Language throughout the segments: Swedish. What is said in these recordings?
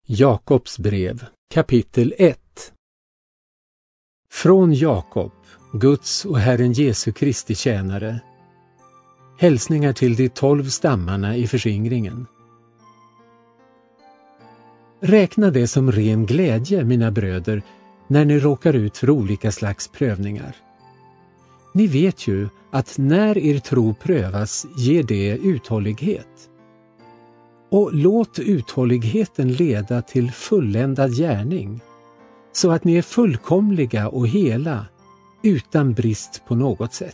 Jakobs brev, kapitel 1. Från Jakob, Guds och Herren Jesu Kristi tjänare. Hälsningar till de 12 stammarna i förskingringen. Räkna det som ren glädje, mina bröder, när ni råkar ut för olika slags prövningar. Ni vet ju att när er tro prövas ger det uthållighet. Och låt uthålligheten leda till fulländad gärning, så att ni är fullkomliga och hela, utan brist på något sätt.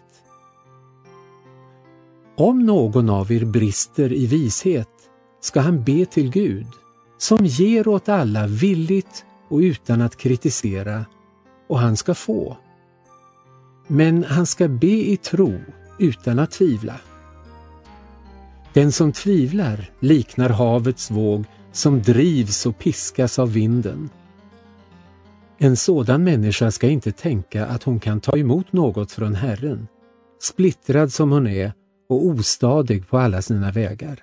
Om någon av er brister i vishet, ska han be till Gud, som ger åt alla villigt och utan att kritisera, och han ska få. Men han ska be i tro, utan att tvivla. Den som tvivlar liknar havets våg som drivs och piskas av vinden. En sådan människa ska inte tänka att hon kan ta emot något från Herren, splittrad som hon är och ostadig på alla sina vägar.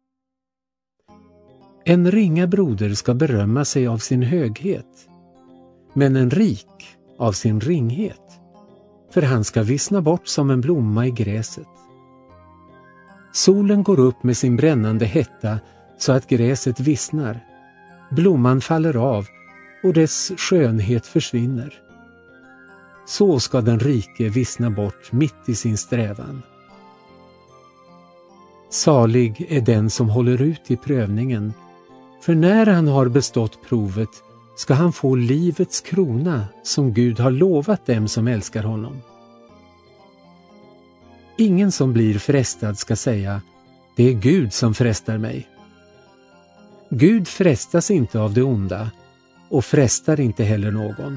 En ringa broder ska berömma sig av sin höghet, men en rik av sin ringhet, för han ska vissna bort som en blomma i gräset. Solen går upp med sin brännande hetta så att gräset vissnar. Blomman faller av och dess skönhet försvinner. Så ska den rike vissna bort mitt i sin strävan. Salig är den som håller ut i prövningen, för när han har bestått provet ska han få livets krona som Gud har lovat dem som älskar honom. Ingen som blir frestad ska säga, det är Gud som frestar mig. Gud frestas inte av det onda och frestar inte heller någon.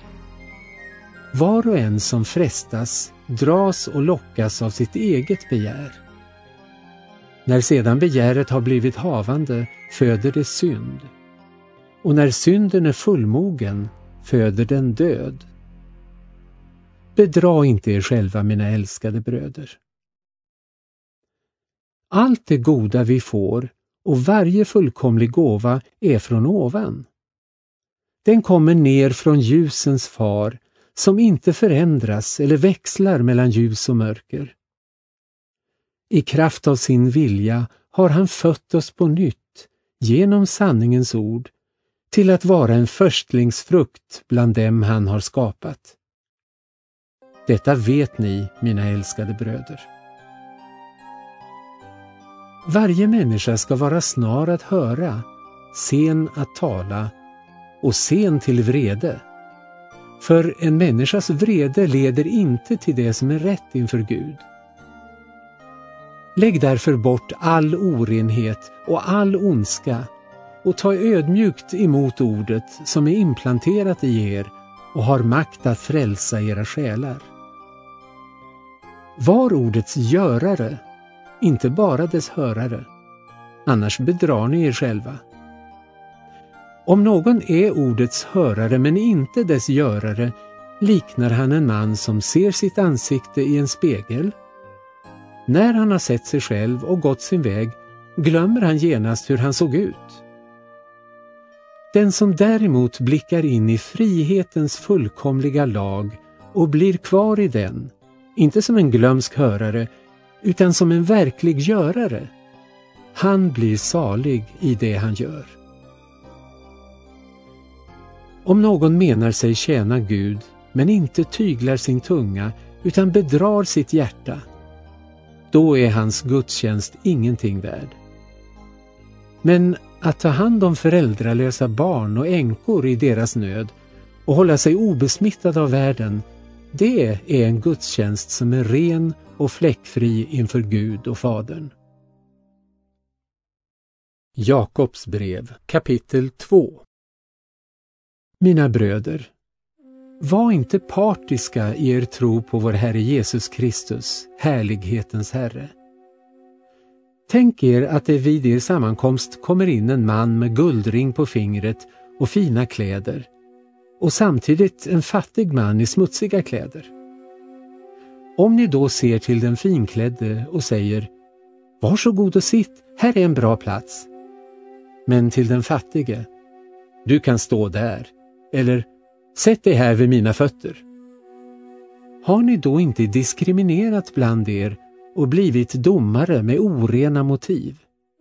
Var och en som frestas dras och lockas av sitt eget begär. När sedan begäret har blivit havande föder det synd. Och när synden är fullmogen föder den död. Bedra inte er själva, mina älskade bröder. Allt det goda vi får och varje fullkomlig gåva är från ovan. Den kommer ner från ljusens far, som inte förändras eller växlar mellan ljus och mörker. I kraft av sin vilja har han fött oss på nytt genom sanningens ord till att vara en förstlingsfrukt bland dem han har skapat. Detta vet ni, mina älskade bröder. Varje människa ska vara snar att höra, sen att tala och sen till vrede. För en människas vrede leder inte till det som är rätt inför Gud. Lägg därför bort all orenhet och all ondska och ta ödmjukt emot ordet som är implanterat i er och har makt att frälsa era själar. Var ordets görare, inte bara dess hörare, annars bedrar ni er själva. Om någon är ordets hörare men inte dess görare, liknar han en man som ser sitt ansikte i en spegel. När han har sett sig själv och gått sin väg, glömmer han genast hur han såg ut. Den som däremot blickar in i frihetens fullkomliga lag och blir kvar i den, inte som en glömsk hörare, utan som en verklig görare, han blir salig i det han gör. Om någon menar sig tjäna Gud, men inte tyglar sin tunga, utan bedrar sitt hjärta, då är hans gudstjänst ingenting värd. Men att ta hand om föräldralösa barn och änkor i deras nöd och hålla sig obesmittad av världen, det är en gudstjänst som är ren och fläckfri inför Gud och Fadern. Jakobs brev, kapitel 2. Mina bröder, var inte partiska i er tro på vår Herre Jesus Kristus, härlighetens Herre. Tänk er att det vid er sammankomst kommer in en man med guldring på fingret och fina kläder, och samtidigt en fattig man i smutsiga kläder. Om ni då ser till den finklädde och säger, varsågod och sitt, här är en bra plats. Men till den fattige, du kan stå där, eller sätt dig här vid mina fötter. Har ni då inte diskriminerat bland er och blivit domare med orena motiv?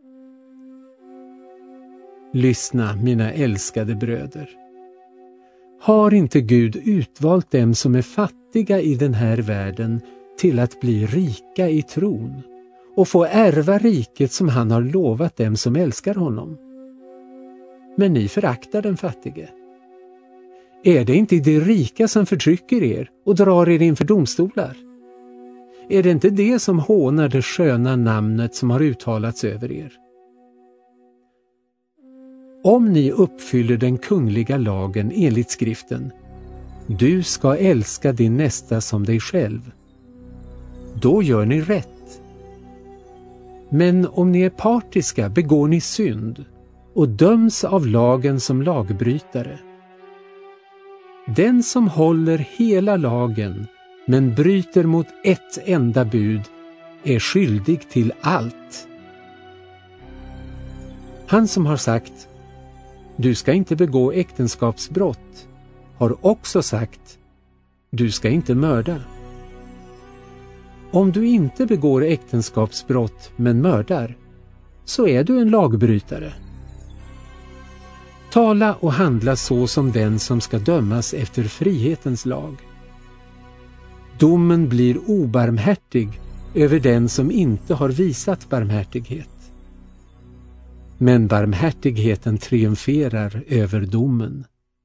Lyssna, mina älskade bröder. Har inte Gud utvalt dem som är fattiga i den här världen till att bli rika i tron och få ärva riket som han har lovat dem som älskar honom? Men ni föraktar den fattige. Är det inte de rika som förtrycker er och drar er inför domstolar? Är det inte det som hånar det sköna namnet som har uttalats över er? Om ni uppfyller den kungliga lagen enligt skriften, du ska älska din nästa som dig själv, då gör ni rätt. Men om ni är partiska begår ni synd och döms av lagen som lagbrytare. Den som håller hela lagen men bryter mot ett enda bud är skyldig till allt. Han som har sagt, du ska inte begå äktenskapsbrott, har också sagt, du ska inte mörda. Om du inte begår äktenskapsbrott men mördar, så är du en lagbrytare. Tala och handla så som den som ska dömas efter frihetens lag. Domen blir obarmhärtig över den som inte har visat barmhärtighet. Men barmhärtigheten triumferar över domen.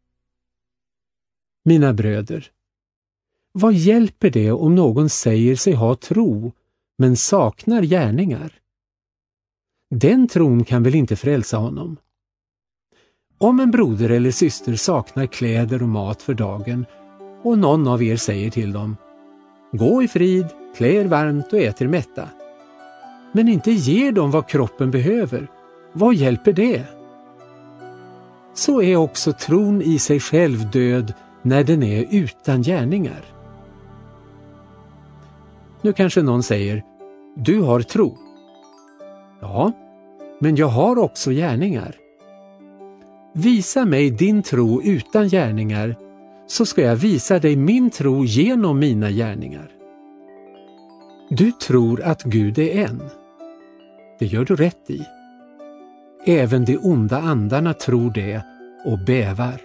Mina bröder, vad hjälper det om någon säger sig ha tro men saknar gärningar? Den tron kan väl inte frälsa honom? Om en broder eller syster saknar kläder och mat för dagen och någon av er säger till dem, gå i frid, klä er varmt och ät er mätta, men inte ger dem vad kroppen behöver, vad hjälper det? Så är också tron i sig själv död när den är utan gärningar. Nu kanske någon säger, du har tro. Ja, men jag har också gärningar. Visa mig din tro utan gärningar, så ska jag visa dig min tro genom mina gärningar. Du tror att Gud är en. Det gör du rätt i. Även de onda andarna tror det och bävar.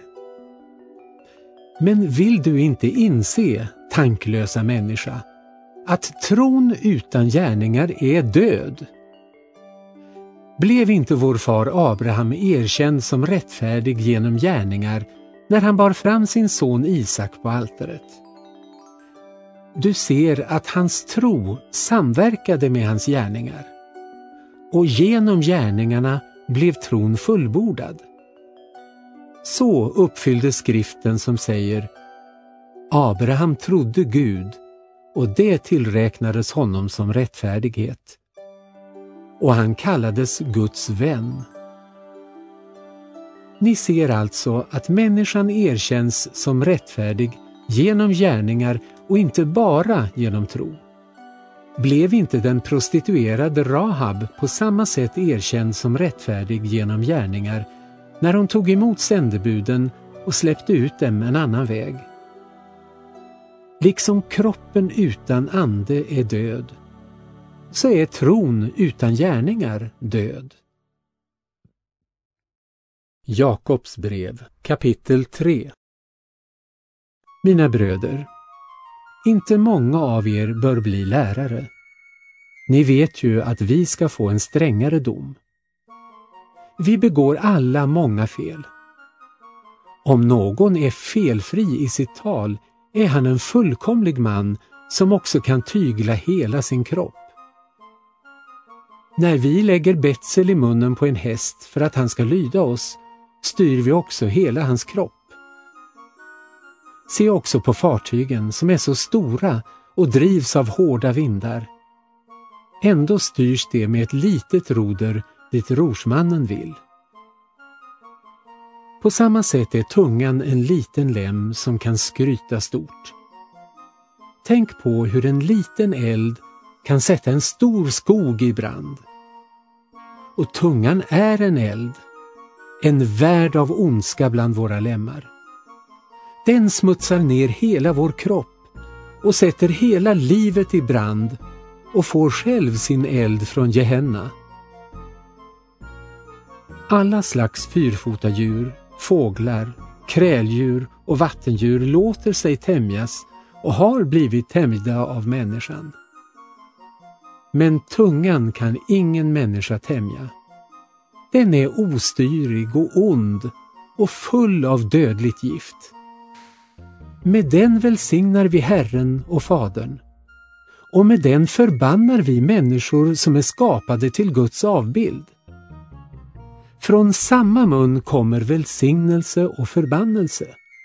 Men vill du inte inse, tanklösa människa, att tron utan gärningar är död? Blev inte vår far Abraham erkänd som rättfärdig genom gärningar när han bar fram sin son Isak på altaret? Du ser att hans tro samverkade med hans gärningar, och genom gärningarna blev tron fullbordad. Så uppfyllde skriften som säger, Abraham trodde Gud och det tillräknades honom som rättfärdighet. Och han kallades Guds vän. Ni ser alltså att människan erkänns som rättfärdig genom gärningar och inte bara genom tro. Blev inte den prostituerade Rahab på samma sätt erkänd som rättfärdig genom gärningar när hon tog emot sändebuden och släppte ut dem en annan väg? Liksom kroppen utan ande är död, så är tron utan gärningar död. Jakobs brev, kapitel 3. Mina bröder, inte många av er bör bli lärare. Ni vet ju att vi ska få en strängare dom. Vi begår alla många fel. Om någon är felfri i sitt tal är han en fullkomlig man som också kan tygla hela sin kropp. När vi lägger betsel i munnen på en häst för att han ska lyda oss, styr vi också hela hans kropp. Se också på fartygen som är så stora och drivs av hårda vindar. Ändå styrs det med ett litet roder dit rorsmannen vill. På samma sätt är tungan en liten lem som kan skryta stort. Tänk på hur en liten eld kan sätta en stor skog i brand. Och tungan är en eld. en värld av ondska bland våra lemmar. Den smutsar ner hela vår kropp och sätter hela livet i brand och får själv sin eld från Gehenna. Alla slags fyrfotadjur, fåglar, kräldjur och vattendjur låter sig tämjas och har blivit tämjda av människan. Men tungan kan ingen människa tämja. Den är ostyrig och ond och full av dödligt gift. Med den välsignar vi Herren och Fadern, och med den förbannar vi människor som är skapade till Guds avbild. Från samma mun kommer välsignelse och förbannelse.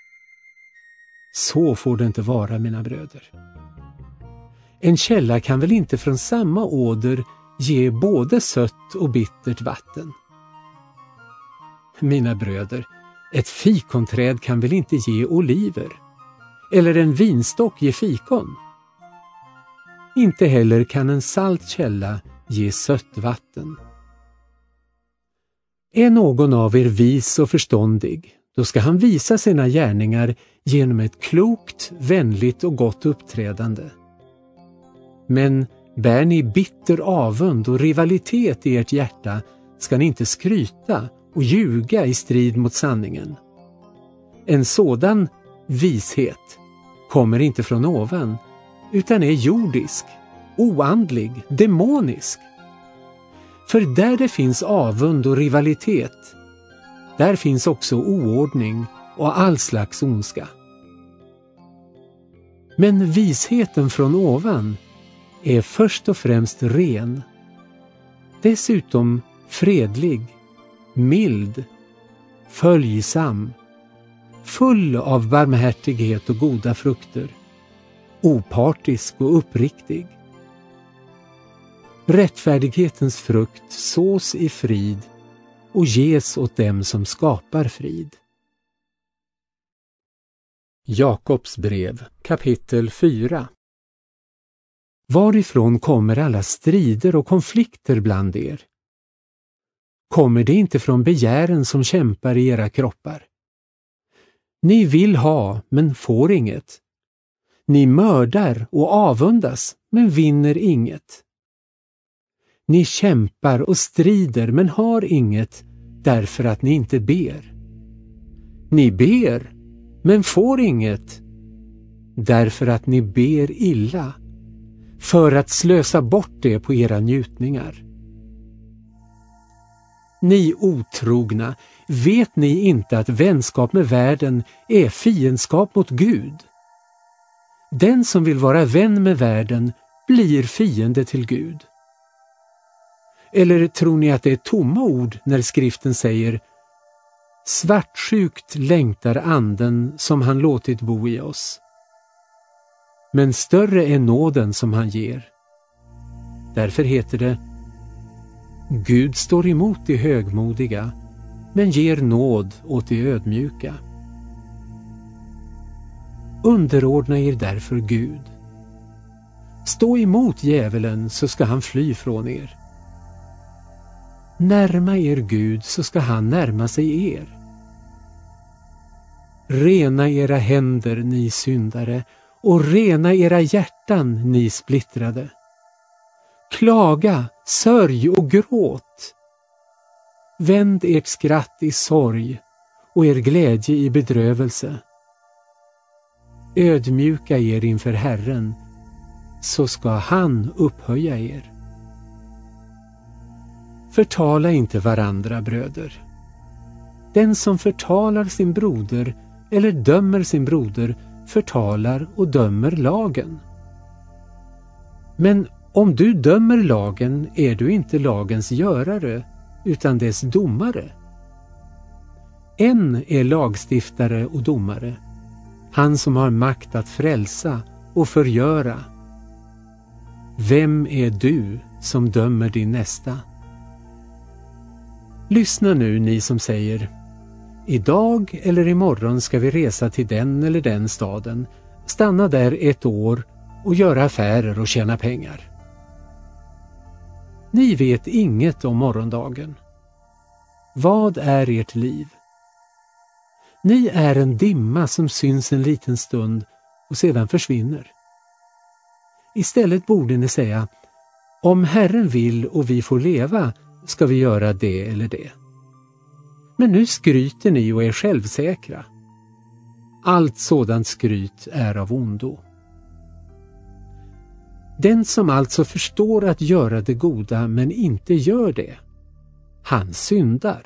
Så får det inte vara, mina bröder. En källa kan väl inte från samma åder ge både sött och bittert vatten? Mina bröder, ett fikonträd kan väl inte ge oliver? Eller en vinstock ge fikon? Inte heller kan en salt källa ge sött vatten. Är någon av er vis och förståndig, då ska han visa sina gärningar genom ett klokt, vänligt och gott uppträdande. Men bär ni bitter avund och rivalitet i ert hjärta, ska ni inte skryta och ljuga i strid mot sanningen. En sådan vishet kommer inte från ovan, utan är jordisk, oandlig, demonisk. För där det finns avund och rivalitet, där finns också oordning och all slags ondska. Men visheten från ovan är först och främst ren, dessutom fredlig, mild, följsam, full av barmhärtighet och goda frukter, opartisk och uppriktig. Rättfärdighetens frukt sås i frid och ges åt dem som skapar frid. Jakobs brev, kapitel 4. Varifrån kommer alla strider och konflikter bland er? Kommer det inte från begären som kämpar i era kroppar? Ni vill ha, men får inget. Ni mördar och avundas, men vinner inget. Ni kämpar och strider, men har inget, därför att ni inte ber. Ni ber, men får inget, därför att ni ber illa, för att slösa bort det på era njutningar. Ni otrogna, vet ni inte att vänskap med världen är fiendskap mot Gud? Den som vill vara vän med världen blir fiende till Gud. Eller tror ni att det är tomma ord när skriften säger: svartsjukt längtar anden som han låtit bo i oss. Men större är nåden som han ger. Därför heter det: Gud står emot de högmodiga, men ger nåd åt de ödmjuka. Underordna er därför Gud. Stå emot djävulen, så ska han fly från er. Närma er Gud, så ska han närma sig er. Rena era händer, ni syndare, och rena era hjärtan, ni splittrade. Klaga, sörj och gråt. Vänd ert skratt i sorg och er glädje i bedrövelse. Ödmjuka er inför Herren, så ska han upphöja er. Förtala inte varandra, bröder. Den som förtalar sin broder eller dömer sin broder förtalar och dömer lagen. Men om du dömer lagen är du inte lagens görare, utan dess domare. En är lagstiftare och domare, han som har makt att frälsa och förgöra. Vem är du som dömer din nästa? Lyssna nu, ni som säger: idag eller imorgon ska vi resa till den eller den staden, stanna där 1 år och göra affärer och tjäna pengar. Ni vet inget om morgondagen. vad är ert liv? Ni är en dimma som syns en liten stund och sedan försvinner. Istället borde ni säga, om Herren vill och vi får leva ska vi göra det eller det. Men nu skryter ni och är självsäkra. Allt sådant skryt är av ondo. Den som alltså förstår att göra det goda men inte gör det, han syndar.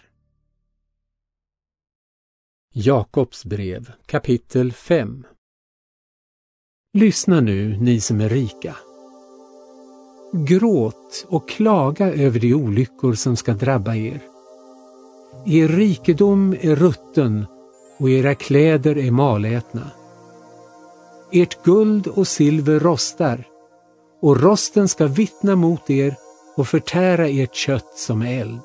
Jakobs brev, kapitel 5. Lyssna nu, ni som är rika. Gråt och klaga över de olyckor som ska drabba er. Er rikedom är rutten och era kläder är malätna. Ert guld och silver rostar, och rosten ska vittna mot er och förtära ert kött som eld.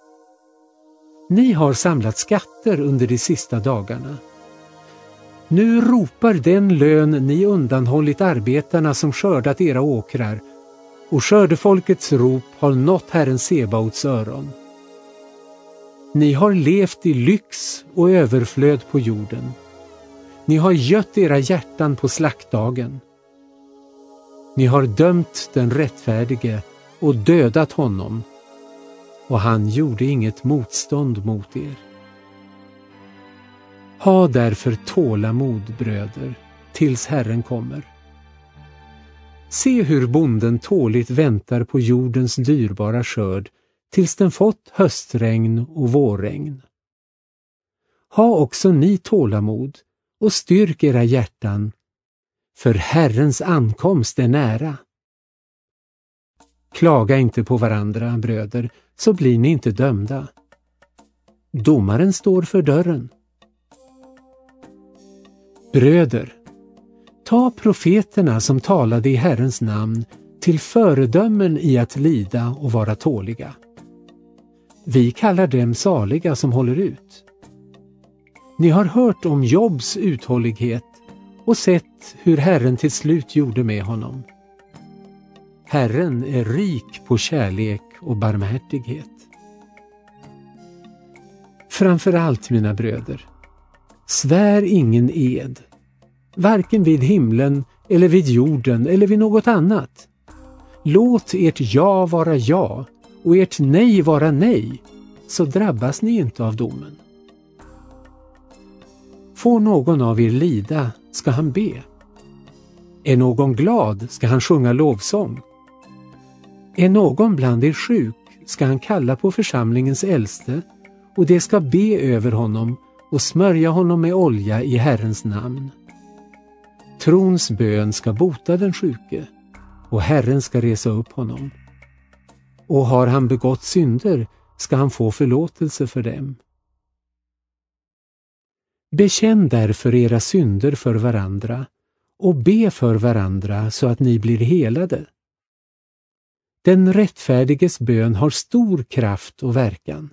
Ni har samlat skatter under de sista dagarna. Nu ropar den lön ni undanhållit arbetarna som skördat era åkrar, och skördefolkets rop har nått Herren Sebaots öron. Ni har levt i lyx och överflöd på jorden. Ni har gött era hjärtan på slaktdagen. Ni har dömt den rättfärdige och dödat honom, och han gjorde inget motstånd mot er. Ha därför tålamod, bröder, tills Herren kommer. Se hur bonden tåligt väntar på jordens dyrbara skörd tills den fått höstregn och vårregn. Ha också ni tålamod och styrk era hjärtan, för Herrens ankomst är nära. Klaga inte på varandra, bröder, så blir ni inte dömda. Domaren står för dörren. Bröder, ta profeterna som talade i Herrens namn till föredömen i att lida och vara tåliga. Vi kallar dem saliga som håller ut. Ni har hört om Jobs uthållighet och sett hur Herren till slut gjorde med honom. Herren är rik på kärlek och barmhärtighet. Framför allt, mina bröder, svär ingen ed, varken vid himlen eller vid jorden eller vid något annat. Låt ert ja vara ja och ert nej vara nej, så drabbas ni inte av domen. Får någon av er lida, ska han be. Är någon glad, ska han sjunga lovsång. Är någon bland er sjuk, ska han kalla på församlingens äldste, och det ska be över honom och smörja honom med olja i Herrens namn. Trons bön ska bota den sjuke, och Herren ska resa upp honom. Och har han begått synder, ska han få förlåtelse för dem. Bekänn därför era synder för varandra och be för varandra så att ni blir helade. Den rättfärdiges bön har stor kraft och verkan.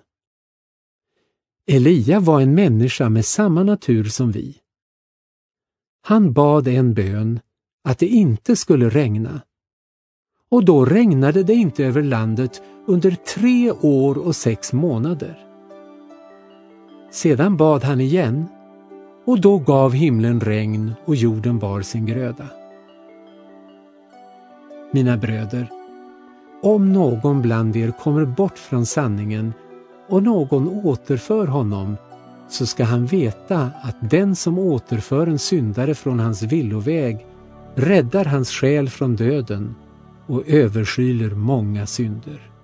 Elia var en människa med samma natur som vi. Han bad en bön att det inte skulle regna. Och då regnade det inte över landet under 3 år och 6 månader. Sedan bad han igen, och då gav himlen regn och jorden bar sin gröda. Mina bröder, om någon bland er kommer bort från sanningen och någon återför honom, så ska han veta att den som återför en syndare från hans villoväg räddar hans själ från döden och överskyler många synder.